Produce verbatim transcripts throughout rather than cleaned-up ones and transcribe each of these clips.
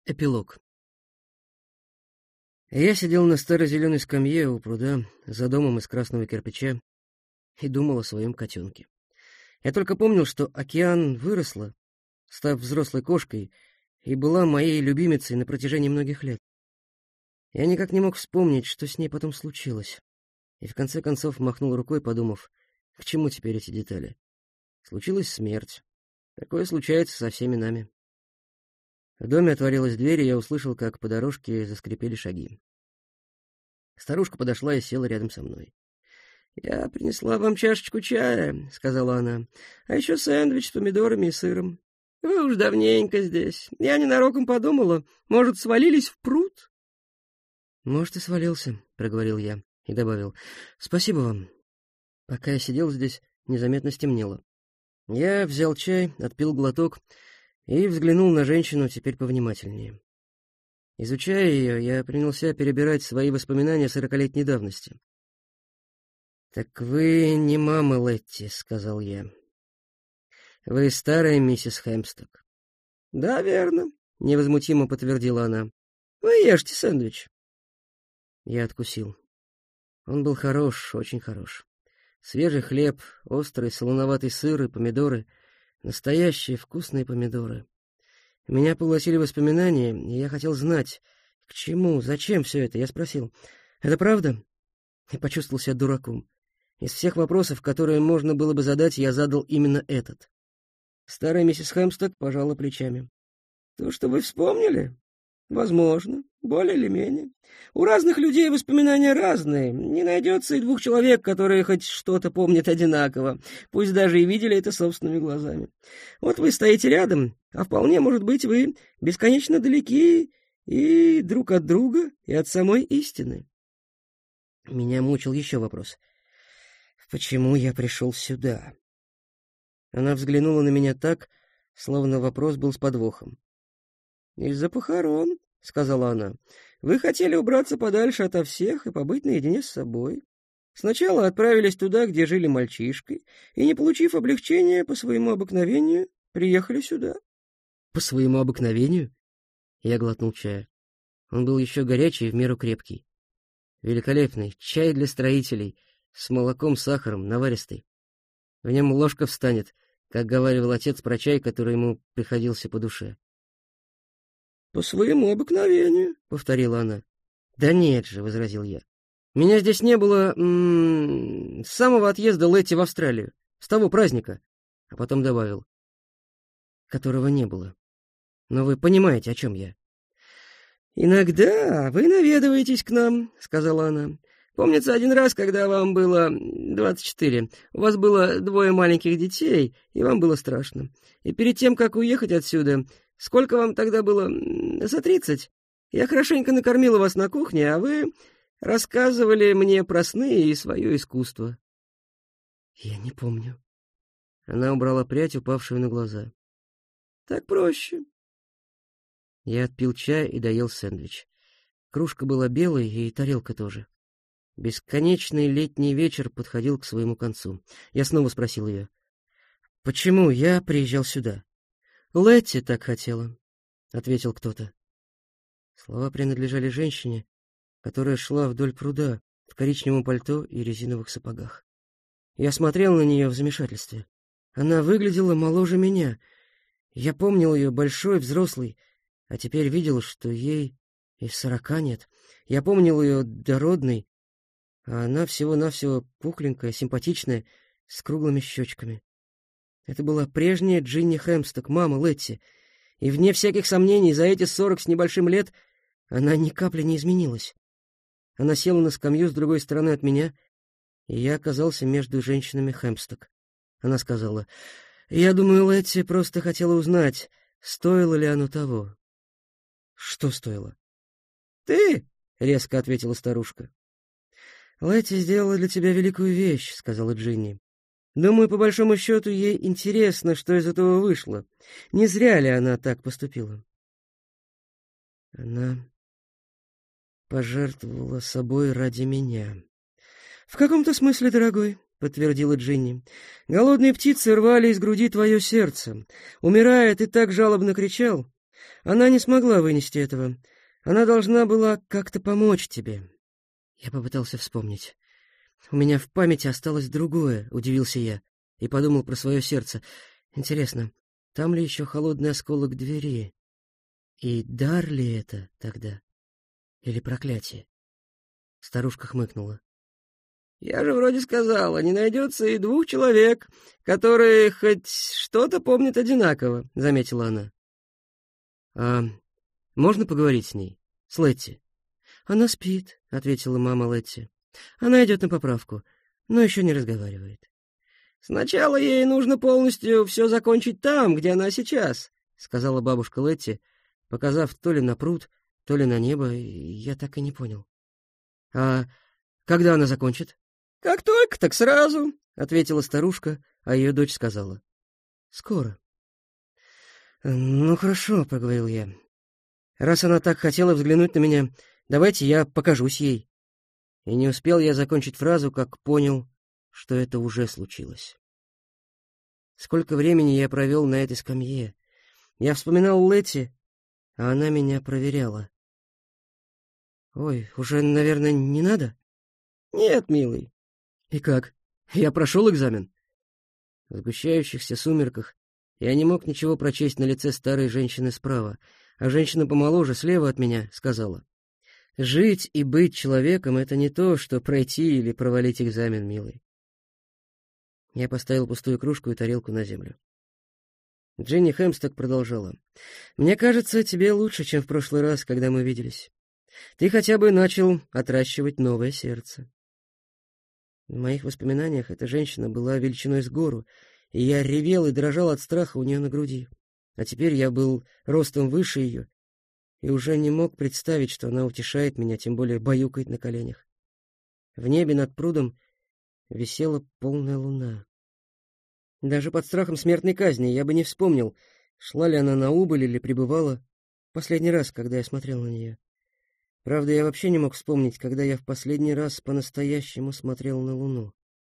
Эпилог. Я сидел на старой зеленой скамье у пруда за домом из красного кирпича и думал о своем котенке. Я только помнил, что Океан выросла, став взрослой кошкой, и была моей любимицей на протяжении многих лет. Я никак не мог вспомнить, что с ней потом случилось, и в конце концов махнул рукой, подумав, к чему теперь эти детали. Случилась смерть. Такое случается со всеми нами. В доме отворилась дверь, и я услышал, как по дорожке заскрипели шаги. Старушка подошла и села рядом со мной. «Я принесла вам чашечку чая», — сказала она, — «а еще сэндвич с помидорами и сыром. Вы уж давненько здесь. Я ненароком подумала, может, свалились в пруд?» «Может, и свалился», — проговорил я и добавил, «спасибо вам». Пока я сидел здесь, незаметно стемнело. Я взял чай, отпил глоток и взглянул на женщину теперь повнимательнее. Изучая ее, я принялся перебирать свои воспоминания сорокалетней давности. «Так вы не мама Летти», — сказал я. «Вы старая миссис Хэмпсток». «Да, верно», — невозмутимо подтвердила она. «Вы ешьте сэндвич». Я откусил. Он был хорош, очень хорош. Свежий хлеб, острый солоноватый сыр и помидоры. Настоящие вкусные помидоры. Меня поглотили воспоминания, и я хотел знать, к чему, зачем все это. Я спросил, «Это правда?» И почувствовал себя дураком. Из всех вопросов, которые можно было бы задать, я задал именно этот. Старая миссис Хэмпсток пожала плечами. «То, что вы вспомнили? Возможно, более или менее. У разных людей воспоминания разные. Не найдется и двух человек, которые хоть что-то помнят одинаково, пусть даже и видели это собственными глазами. Вот вы стоите рядом, а вполне, может быть, вы бесконечно далеки и друг от друга, и от самой истины». Меня мучил еще вопрос. «Почему я пришел сюда?» Она взглянула на меня так, словно вопрос был с подвохом. «Из-за похорон», — сказала она. «Вы хотели убраться подальше ото всех и побыть наедине с собой. Сначала отправились туда, где жили мальчишкой, и, не получив облегчения по своему обыкновению, приехали сюда». «По своему обыкновению?» Я глотнул чая. Он был еще горячий и в меру крепкий. Великолепный чай для строителей, с молоком, сахаром, наваристый. В нем ложка встанет, как говаривал отец про чай, который ему приходился по душе. «По своему обыкновению», — повторила она. «Да нет же», — возразил я. «Меня здесь не было м-м, с самого отъезда Летти в Австралию, с того праздника», а потом добавил, «которого не было. Но вы понимаете, о чем я». «Иногда вы наведываетесь к нам», — сказала она. «Помнится, один раз, когда вам было двадцать четыре, у вас было двое маленьких детей, и вам было страшно. И перед тем, как уехать отсюда, сколько вам тогда было? За тридцать? Я хорошенько накормила вас на кухне, а вы рассказывали мне про сны и свое искусство». «Я не помню». Она убрала прядь, упавшую на глаза. «Так проще». Я отпил чай и доел сэндвич. Кружка была белой, и тарелка тоже. Бесконечный летний вечер подходил к своему концу. Я снова спросил ее, «Почему я приезжал сюда?» «Летти так хотела», — ответил кто-то. Слова принадлежали женщине, которая шла вдоль пруда в коричневом пальто и резиновых сапогах. Я смотрел на нее в замешательстве. Она выглядела моложе меня. Я помнил ее большой, взрослой, а теперь видел, что ей и сорока нет. Я помнил ее дородной, а она всего-навсего пухленькая, симпатичная, с круглыми щечками. Это была прежняя Джинни Хэмпсток, мама Летти, и, вне всяких сомнений, за эти сорок с небольшим лет она ни капли не изменилась. Она села на скамью с другой стороны от меня, и я оказался между женщинами Хэмпсток. Она сказала, «Я думаю, Летти просто хотела узнать, стоило ли оно того». «Что стоило?» «Ты», — резко ответила старушка. «Летти сделала для тебя великую вещь», — сказала Джинни. «Думаю, по большому счету, ей интересно, что из этого вышло. Не зря ли она так поступила?» «Она пожертвовала собой ради меня». «В каком-то смысле, дорогой», — подтвердила Джинни. «Голодные птицы рвали из груди твое сердце. Умирая, ты так жалобно кричал. Она не смогла вынести этого. Она должна была как-то помочь тебе. Я попытался вспомнить. У меня в памяти осталось другое, удивился я, и подумал про свое сердце. Интересно, там ли еще холодный осколок двери? И дар ли это тогда? Или проклятие? Старушка хмыкнула. «Я же вроде сказала, не найдется и двух человек, которые хоть что-то помнят одинаково», — заметила она. «А можно поговорить с ней? С Летти?» «Она спит», — ответила мама Летти. «Она идет на поправку, но еще не разговаривает». «Сначала ей нужно полностью все закончить там, где она сейчас», — сказала бабушка Летти, показав то ли на пруд, то ли на небо, и я так и не понял. «А когда она закончит?» «Как только, так сразу», — ответила старушка, а ее дочь сказала. «Скоро». «Ну, хорошо», — проговорил я. «Раз она так хотела взглянуть на меня, давайте я покажусь ей». И не успел я закончить фразу, как понял, что это уже случилось. Сколько времени я провел на этой скамье. Я вспоминал Летти, а она меня проверяла. «Ой, уже, наверное, не надо?» «Нет, милый». «И как? Я прошел экзамен?» В сгущающихся сумерках я не мог ничего прочесть на лице старой женщины справа, а женщина помоложе, слева от меня, сказала: «Жить и быть человеком — это не то, что пройти или провалить экзамен, милый». Я поставил пустую кружку и тарелку на землю. Дженни Хэмсток продолжала. «Мне кажется, тебе лучше, чем в прошлый раз, когда мы виделись. Ты хотя бы начал отращивать новое сердце». В моих воспоминаниях эта женщина была величиной с гору, и я ревел и дрожал от страха у нее на груди. А теперь я был ростом выше ее, и уже не мог представить, что она утешает меня, тем более баюкает на коленях. В небе над прудом висела полная луна. Даже под страхом смертной казни я бы не вспомнил, шла ли она на убыль или пребывала последний раз, когда я смотрел на нее. Правда, я вообще не мог вспомнить, когда я в последний раз по-настоящему смотрел на луну.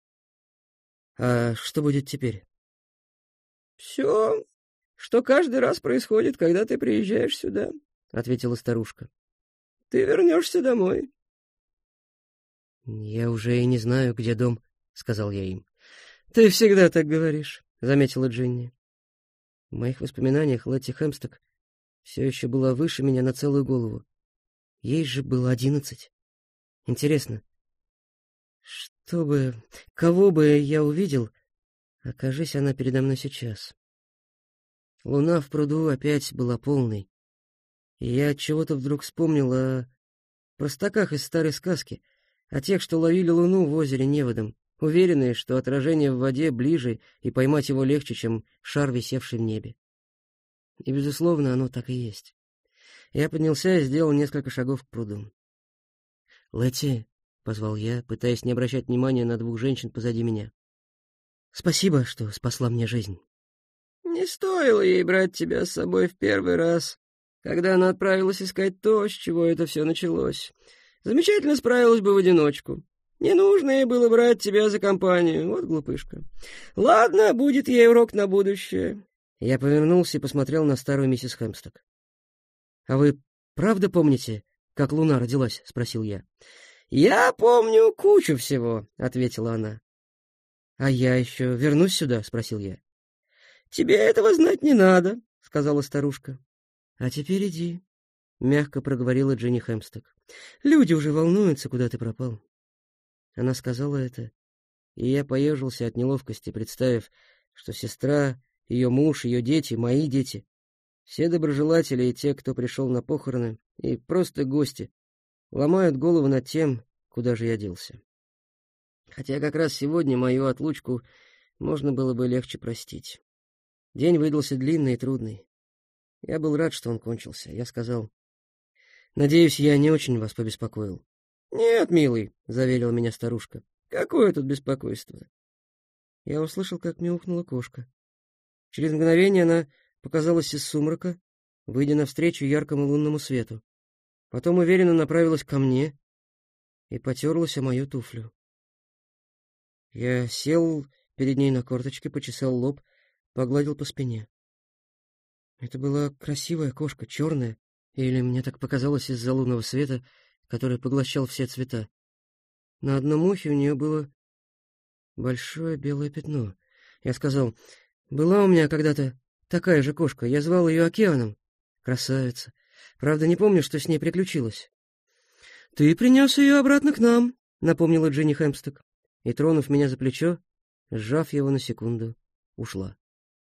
А что будет теперь? «Все, что каждый раз происходит, когда ты приезжаешь сюда», — ответила старушка. «Ты вернешься домой». «Я уже и не знаю, где дом», — сказал я им. «Ты всегда так говоришь», — заметила Джинни. В моих воспоминаниях Летти Хэмсток все еще была выше меня на целую голову. Ей же было одиннадцать. Интересно, что бы, кого бы я увидел, окажись она передо мной сейчас. Луна в пруду опять была полной, и я от чего-то вдруг вспомнил о простаках из старой сказки, о тех, что ловили луну в озере неводом, уверенные, что отражение в воде ближе и поймать его легче, чем шар, висевший в небе. И, безусловно, оно так и есть. Я поднялся и сделал несколько шагов к пруду. «Летти», — позвал я, пытаясь не обращать внимания на двух женщин позади меня. «Спасибо, что спасла мне жизнь». «Не стоило ей брать тебя с собой в первый раз, когда она отправилась искать то, с чего это все началось. Замечательно справилась бы в одиночку. Не нужно ей было брать тебя за компанию, вот глупышка. Ладно, будет ей урок на будущее». Я повернулся и посмотрел на старую миссис Хэмсток. «А вы правда помните, как луна родилась?» — спросил я. «Я помню кучу всего», — ответила она. «А я еще вернусь сюда?» — спросил я. «Тебе этого знать не надо», — сказала старушка. «А теперь иди», — мягко проговорила Дженни Хэмсток. «Люди уже волнуются, куда ты пропал». Она сказала это, и я поежился от неловкости, представив, что сестра, ее муж, ее дети, мои дети, все доброжелатели и те, кто пришел на похороны, и просто гости, ломают голову над тем, куда же я делся. Хотя как раз сегодня мою отлучку можно было бы легче простить. День выдался длинный и трудный. Я был рад, что он кончился. Я сказал: «Надеюсь, я не очень вас побеспокоил». «Нет, милый», — заверила меня старушка, — «какое тут беспокойство?» Я услышал, как мяукнула кошка. Через мгновение она показалась из сумрака, выйдя навстречу яркому лунному свету. Потом уверенно направилась ко мне и потерлась о мою туфлю. Я сел перед ней на корточке, почесал лоб, погладил по спине. Это была красивая кошка, черная, или мне так показалось из-за лунного света, который поглощал все цвета. На одном ухе у нее было большое белое пятно. Я сказал: «Была у меня когда-то такая же кошка, я звал ее Океаном. Красавица. Правда, не помню, что с ней приключилось». «Ты принес ее обратно к нам», — напомнила Джинни Хэмпстед, и, тронув меня за плечо, сжав его на секунду, ушла.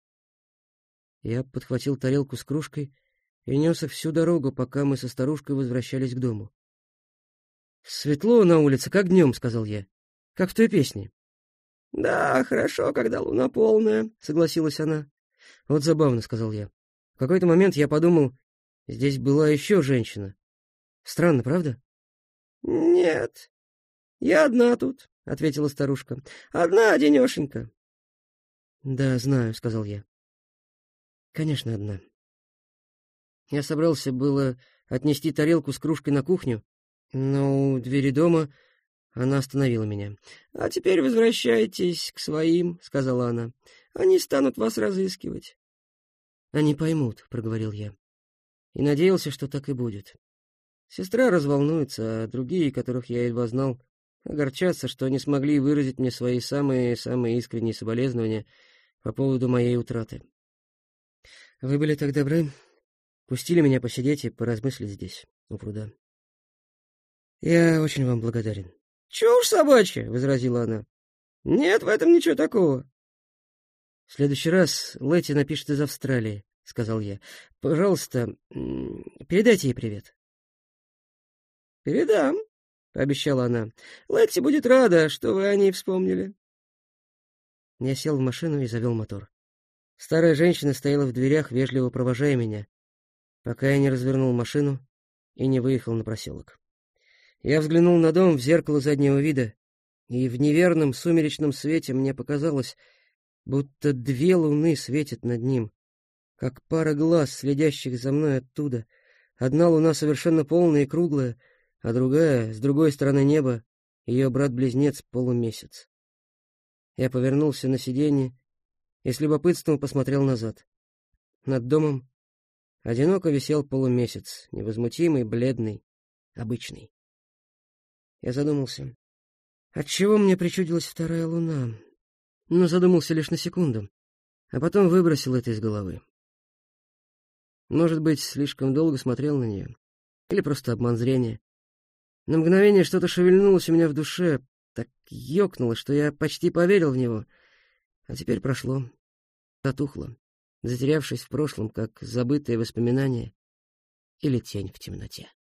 Я подхватил тарелку с кружкой и нес их всю дорогу, пока мы со старушкой возвращались к дому. «Светло на улице, как днем», — сказал я, — «как в той песне». «Да, хорошо, когда луна полная», — согласилась она. «Вот забавно», — сказал я. В какой-то момент я подумал, здесь была еще женщина. Странно, правда? «Нет, я одна тут», — ответила старушка. «Одна, одинешенька». «Да, знаю», — сказал я. «Конечно, одна». Я собрался было отнести тарелку с кружкой на кухню, но у двери дома она остановила меня. «А теперь возвращайтесь к своим», — сказала она. «Они станут вас разыскивать». «Они поймут», — проговорил я. И надеялся, что так и будет. Сестра разволнуется, а другие, которых я едва знал, огорчатся, что не смогли выразить мне свои самые-самые искренние соболезнования по поводу моей утраты. Вы были так добры, пустили меня посидеть и поразмыслить здесь, у пруда. Я очень вам благодарен. «Чушь собачья», — возразила она. «Нет в этом ничего такого». «В следующий раз Лэти напишет из Австралии», — сказал я. «Пожалуйста, передайте ей привет». «Передам», — пообещала она. «Лэти будет рада, что вы о ней вспомнили». Я сел в машину и завел мотор. Старая женщина стояла в дверях, вежливо провожая меня, пока я не развернул машину и не выехал на проселок. Я взглянул на дом в зеркало заднего вида, и в неверном сумеречном свете мне показалось, будто две луны светят над ним, как пара глаз, следящих за мной оттуда. Одна луна совершенно полная и круглая, а другая, с другой стороны неба, ее брат-близнец — полумесяц. Я повернулся на сиденье и с любопытством посмотрел назад. Над домом одиноко висел полумесяц, невозмутимый, бледный, обычный. Я задумался, отчего мне причудилась вторая луна, но задумался лишь на секунду, а потом выбросил это из головы. Может быть, слишком долго смотрел на нее, или просто обман зрения. На мгновение что-то шевельнулось у меня в душе, так ёкнуло, что я почти поверил в него, а теперь прошло, затухло, затерявшись в прошлом, как забытые воспоминания или тень в темноте.